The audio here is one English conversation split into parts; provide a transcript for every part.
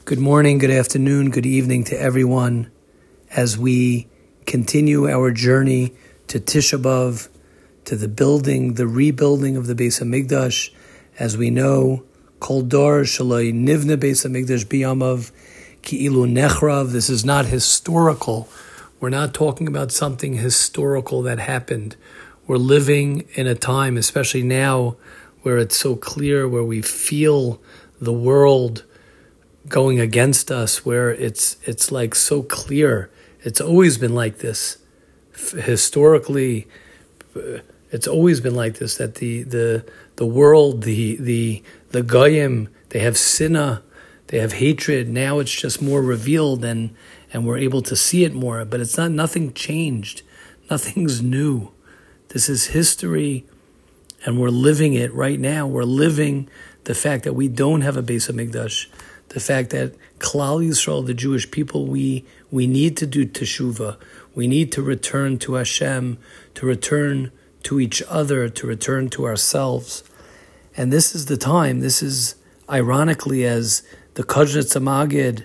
Good morning, good afternoon, good evening to everyone as we continue our journey to Tisha B'Av, to the rebuilding of the Beis HaMikdash. As we know, Kol Dor Shaloi Nivne Beis HaMikdash B'Yamav Ki'ilu Nechrav. This is not historical. We're not talking about something historical that happened. We're living in a time, especially now, where it's so clear, where we feel the world going against us, where it's like so clear. It's always been like this. Historically, it's always been like this, that the world, the goyim, they have sinah, they have hatred. Now it's just more revealed and we're able to see it more, but it's nothing changed. Nothing's new. This is history and we're living it right now. We're living the fact that we don't have a Beis HaMikdash. The fact that Klal Yisrael, the Jewish people, we need to do teshuvah. We need to return to Hashem, to return to each other, to return to ourselves. And this is the time. This is, ironically, as the Koznitz Magid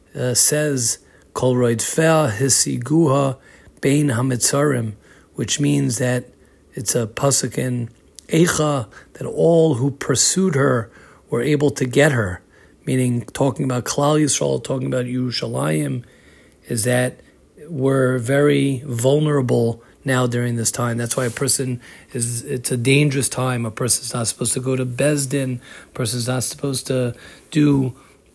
says, Kol roidfeh hisiguha bein hamitzarim, which means that it's a pasuk in Eicha, that all who pursued her were able to get her. Meaning, talking about Klal Yisrael, talking about Yerushalayim, is that we're very vulnerable now during this time. That's why it's a dangerous time. A person's not supposed to go to Bezdin. A person's not supposed to do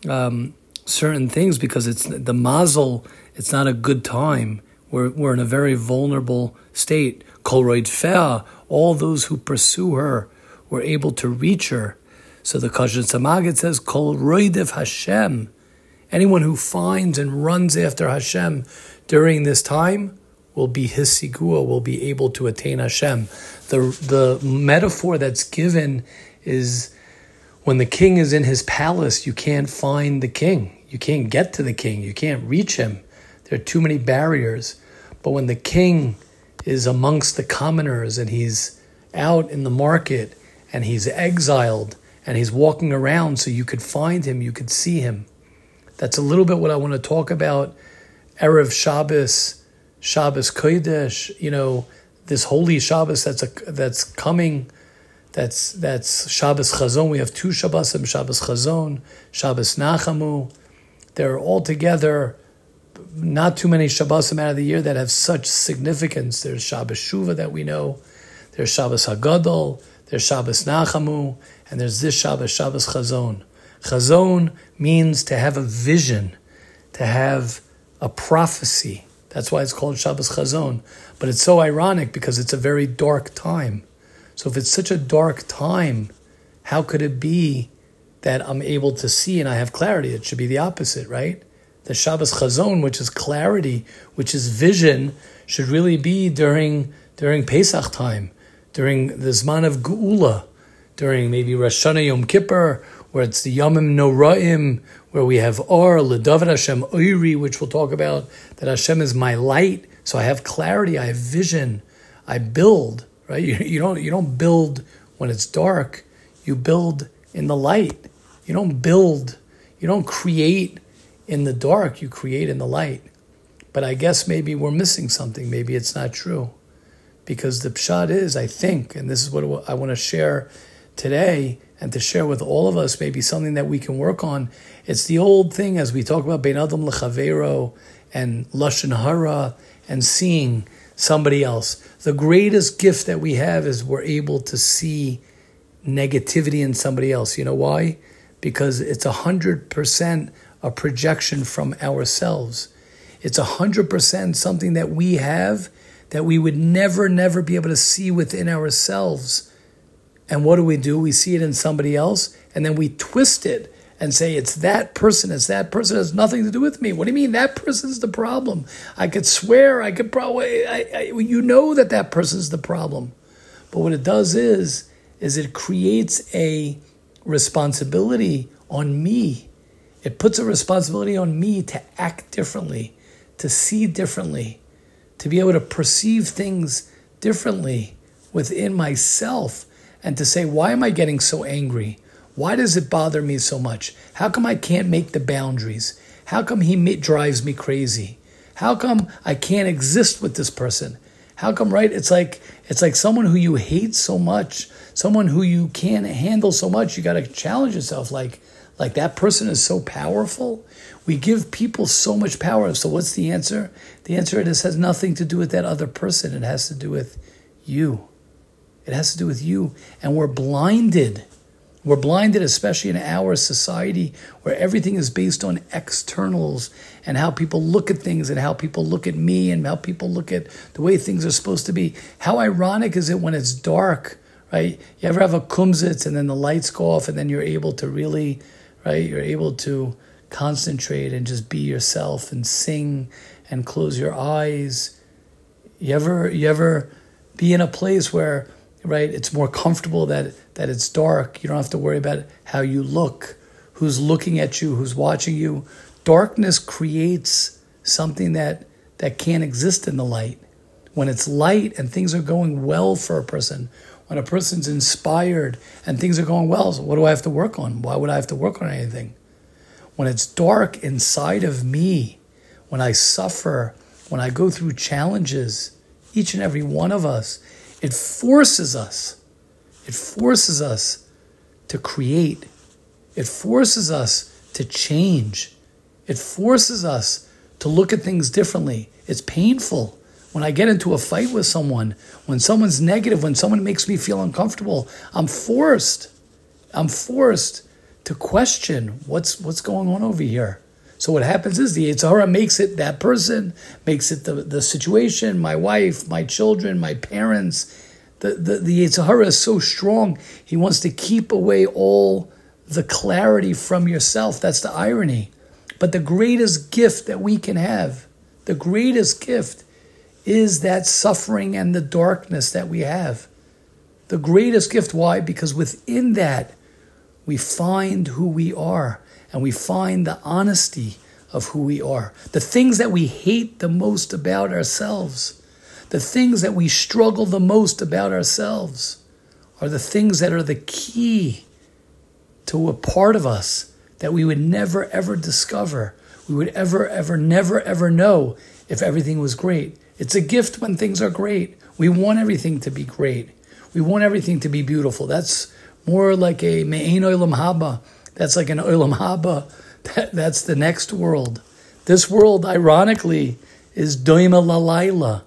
certain things because it's the mazel. It's not a good time. We're in a very vulnerable state. Kol roidfeh, all those who pursue her were able to reach her. So the Koznitz Magid says, Kol roidev Hashem, anyone who finds and runs after Hashem during this time will be hisigua, will be able to attain Hashem. The metaphor that's given is when the king is in his palace, you can't find the king. You can't get to the king. You can't reach him. There are too many barriers. But when the king is amongst the commoners and he's out in the market and he's exiled, and he's walking around so you could find him, you could see him. That's a little bit what I want to talk about. Erev Shabbos, Shabbos Kodesh, this holy Shabbos that's coming, that's Shabbos Chazon. We have two Shabbosim, Shabbos Chazon, Shabbos Nachamu. They're all together, not too many Shabbosim out of the year that have such significance. There's Shabbos Shuvah that we know. There's Shabbos Hagadol. There's Shabbos Nachamu, and there's this Shabbos, Shabbos Chazon. Chazon means to have a vision, to have a prophecy. That's why it's called Shabbos Chazon. But it's so ironic because it's a very dark time. So if it's such a dark time, how could it be that I'm able to see and I have clarity? It should be the opposite, right? The Shabbos Chazon, which is clarity, which is vision, should really be during Pesach time, during the Zman of Geula, during maybe Rosh Hashanah Yom Kippur, where it's the Yomim Noraim, where we have Or, L'David Hashem Oiri, which we'll talk about, that Hashem is my light, so I have clarity, I have vision, I build, right? You don't build when it's dark, you build in the light. You don't create in the dark, you create in the light. But I guess maybe we're missing something, maybe it's not true. Because the pshat is, I think, and this is what I want to share today, and to share with all of us, maybe something that we can work on. It's the old thing as we talk about Bein Adam L'Chavero and Lashon Hara and seeing somebody else. The greatest gift that we have is we're able to see negativity in somebody else. You know why? Because it's 100% a projection from ourselves. It's 100% something that we have that we would never be able to see within ourselves. And what do? We see it in somebody else, and then we twist it and say, it's that person, it has nothing to do with me. What do you mean? That person's the problem. I could swear, I could probably, you know that person's the problem. But what it does is it creates a responsibility on me. It puts a responsibility on me to act differently, to see differently, to be able to perceive things differently within myself, and to say, why am I getting so angry? Why does it bother me so much? How come I can't make the boundaries? How come he drives me crazy? How come I can't exist with this person? How come, right? It's like someone who you hate so much, someone who you can't handle so much. You got to challenge yourself. Like that person is so powerful. We give people so much power. So what's the answer? The answer is has nothing to do with that other person. It has to do with you. It has to do with you. And we're blinded. We're blinded, especially in our society where everything is based on externals and how people look at things and how people look at me and how people look at the way things are supposed to be. How ironic is it when it's dark, right? You ever have a kumsitz and then the lights go off and then you're able to really, right? You're able to concentrate and just be yourself and sing and close your eyes. You ever be in a place where, right, it's more comfortable that it's dark. You don't have to worry about how you look, who's looking at you, who's watching you. Darkness creates something that can't exist in the light. When it's light and things are going well for a person, when a person's inspired and things are going well, so what do I have to work on? Why would I have to work on anything? When it's dark inside of me, when I suffer, when I go through challenges, each and every one of us, it forces us to create. It forces us to change. It forces us to look at things differently. It's painful. When I get into a fight with someone, when someone's negative, when someone makes me feel uncomfortable, I'm forced to question what's going on over here. So what happens is the Yetzer Hara makes it that person, makes it the situation, my wife, my children, my parents. The Yetzer Hara is so strong, he wants to keep away all the clarity from yourself. That's the irony. But the greatest gift that we can have, the greatest gift is that suffering and the darkness that we have. The greatest gift. Why? Because within that, we find who we are and we find the honesty of who we are. The things that we hate the most about ourselves, the things that we struggle the most about ourselves are the things that are the key to a part of us that we would never, ever discover. We would never, ever know if everything was great. It's a gift when things are great. We want everything to be great. We want everything to be beautiful. That's more like a me'ein olam haba. That's like an olam haba. That's the next world. This world, ironically, is doima lalayla.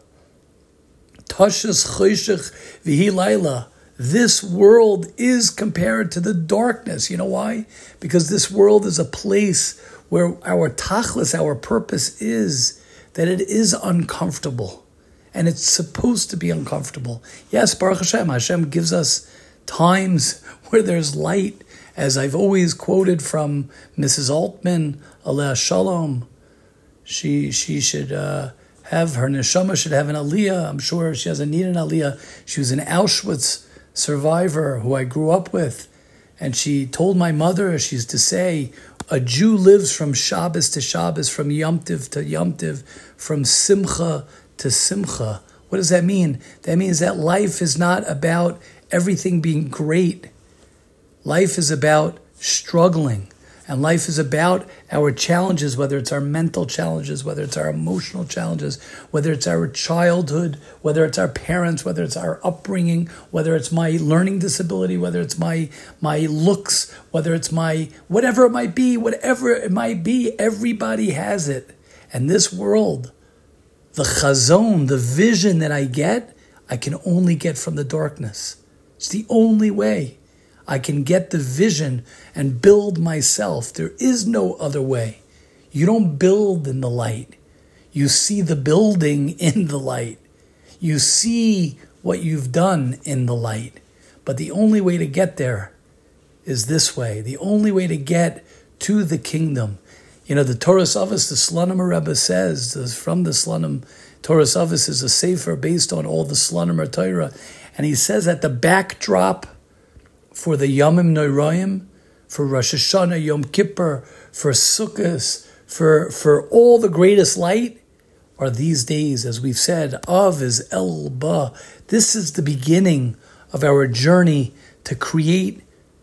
Tashas choshech v'hi layla. This world is compared to the darkness. You know why? Because this world is a place where our tachlis, our purpose is that it is uncomfortable. And it's supposed to be uncomfortable. Yes, Baruch Hashem, Hashem gives us times where there's light. As I've always quoted from Mrs. Altman, Aleh Shalom, she should have, her neshama should have an aliyah. I'm sure she doesn't need an aliyah. She was an Auschwitz survivor who I grew up with. And she told my mother, she used to say, a Jew lives from Shabbos to Shabbos, from Yom Tiv to Yom Tiv, from Simcha to Simcha. What does that mean? That means that life is not about everything being great. Life is about struggling. And life is about our challenges, whether it's our mental challenges, whether it's our emotional challenges, whether it's our childhood, whether it's our parents, whether it's our upbringing, whether it's my learning disability, whether it's my looks, whether it's my whatever it might be, everybody has it. And this world, the chazon, the vision that I get, I can only get from the darkness. It's the only way I can get the vision and build myself. There is no other way. You don't build in the light. You see the building in the light. You see what you've done in the light. But the only way to get there is this way. The only way to get to the kingdom. You know, the Torah Savas, the Slonim Rebbe says, from the Slonim, Torah Savas is a sefer based on all the Slonim Torah. And he says that the backdrop for the Yomim Noraim, for Rosh Hashanah, Yom Kippur, for Sukkot, for all the greatest light are these days, as we've said, Av is El Ba. This is the beginning of our journey to create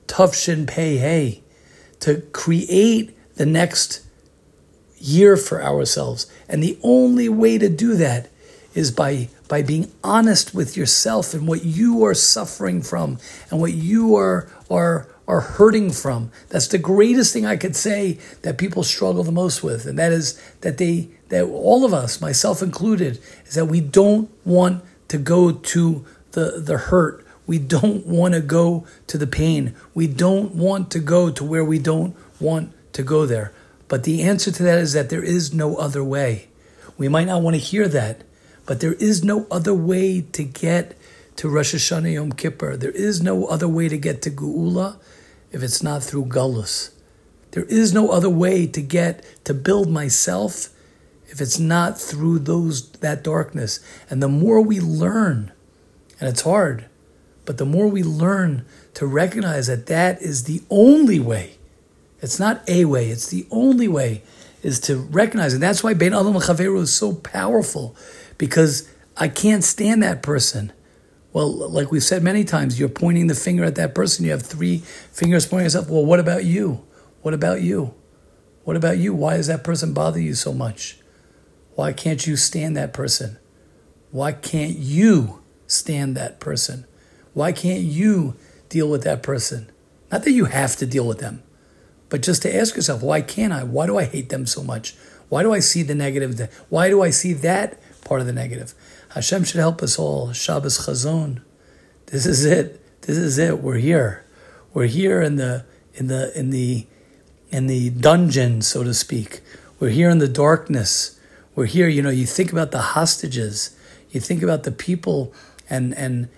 Tufshin Pei Hey, to create the next year for ourselves. And the only way to do that is by being honest with yourself and what you are suffering from and what you are hurting from. That's the greatest thing I could say that people struggle the most with. And that is that all of us, myself included, is that we don't want to go to the hurt. We don't want to go to the pain. We don't want to go to where we don't want to go there. But the answer to that is that there is no other way. We might not want to hear that, but there is no other way to get to Rosh Hashanah Yom Kippur. There is no other way to get to Geula if it's not through Galus. There is no other way to build myself if it's not through that darkness. And the more we learn, and it's hard, but the more we learn to recognize that is the only way. It's not a way, it's the only way, is to recognize. And that's why Bein Adam L'Chaveru is so powerful, because I can't stand that person. Well, like we've said many times, you're pointing the finger at that person. You have 3 fingers pointing at yourself. Well, what about you? What about you? What about you? Why does that person bother you so much? Why can't you stand that person? Why can't you stand that person? Why can't you deal with that person? Not that you have to deal with them, but just to ask yourself, why can't I? Why do I hate them so much? Why do I see the negative? Why do I see that part of the negative? Hashem should help us all. Shabbos Chazon. This is it. This is it. We're here. We're here in the dungeon, so to speak. We're here in the darkness. We're here. You think about the hostages. You think about the people and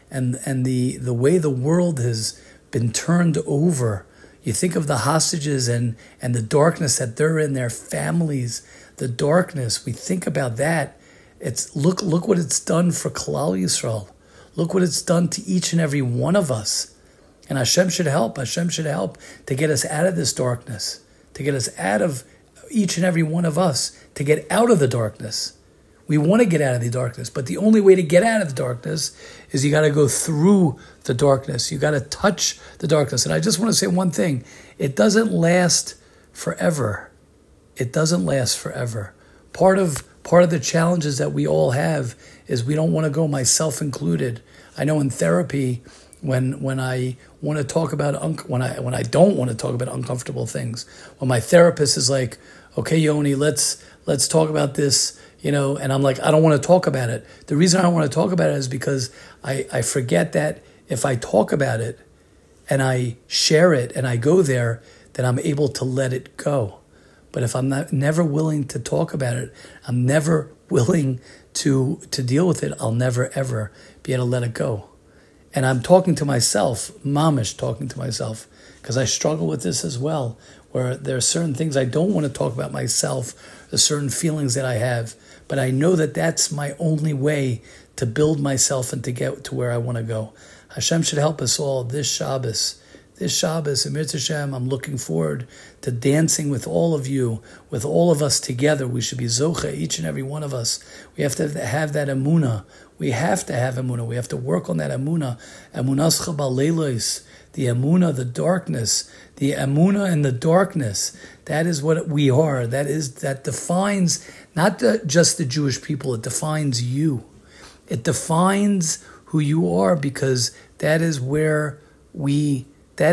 the way the world has been turned over. You think of the hostages and the darkness that they're in, their families, the darkness. We think about that. It's look what it's done for Klal Yisrael. Look what it's done to each and every one of us. And Hashem should help. Hashem should help to get us out of this darkness, to get us out of each and every one of us, to get out of the darkness. We want to get out of the darkness, but the only way to get out of the darkness is you got to go through the darkness. You got to touch the darkness. And I just want to say one thing. It doesn't last forever. It doesn't last forever. Part of the challenges that we all have is we don't want to go, myself included. I know in therapy, when I want to talk about when I don't want to talk about uncomfortable things, when my therapist is like, "Okay, Yoni, let's talk about this," and I'm like, I don't want to talk about it. The reason I don't want to talk about it is because I forget that if I talk about it and I share it and I go there, then I'm able to let it go. But if I'm never willing to talk about it, I'm never willing to deal with it, I'll never, ever be able to let it go. And I'm talking to myself, mamish talking to myself, because I struggle with this as well, where there are certain things I don't want to talk about myself, there's certain feelings that I have, but I know that that's my only way to build myself and to get to where I want to go. Hashem should help us all this Shabbos. This Shabbos, Emir Hashem, I'm looking forward to dancing with all of you, with all of us together. We should be zocha, each and every one of us. We have to have that emunah. We have to have emunah. We have to work on that emunah. Emunas chabaleilos, the emunah, the darkness, the emunah and the darkness. That is what we are. That defines not just the Jewish people. It defines you. It defines who you are, because that is where we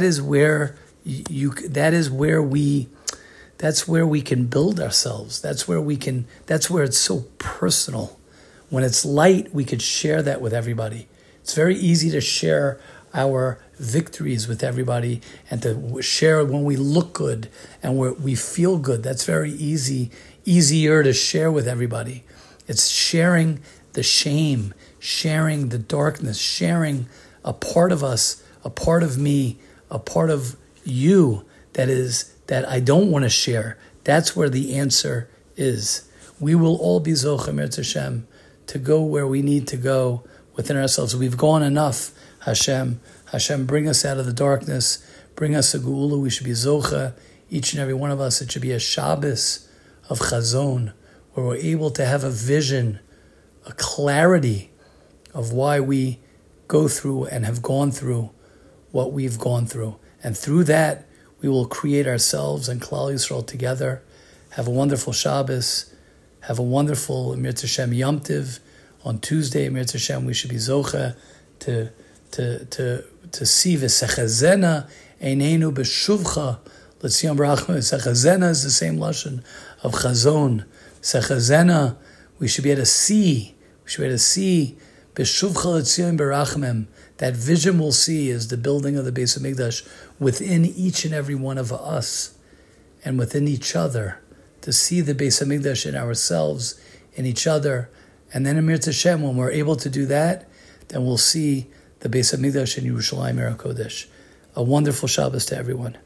can build ourselves. That's where it's so personal. When it's light, we could share that with everybody. It's very easy to share our victories with everybody and to share when we look good and we feel good. That's very easier to share with everybody. It's sharing the shame, sharing the darkness, sharing a part of us, a part of me, a part of you that I don't want to share. That's where the answer is. We will all be zocha Mirz Hashem to go where we need to go within ourselves. We've gone enough, Hashem. Hashem, bring us out of the darkness. Bring us a geula. We should be zocha, each and every one of us. It should be a Shabbos of chazon, where we're able to have a vision, a clarity of why we go through and have gone through what we've gone through. And through that, we will create ourselves and Klal Yisrael together. Have a wonderful Shabbos. Have a wonderful Emir Tashem Yom Tiv. On Tuesday, Emir Tashem, we should be Zocha to see V'sechazena Einenu B'shuvcha L'tzion Barachma. Sechazena is the same lashon of Chazon. Sechazena, we should be able to see. We should be able to see B'shuvcha L'tzion Barachmem. That vision we'll see is the building of the Beis HaMikdash within each and every one of us and within each other. To see the Beis HaMikdash in ourselves, in each other. And then Emir Tashem, when we're able to do that, then we'll see the Beis HaMikdash in Yerushalayim Eretz Kodesh. A wonderful Shabbos to everyone.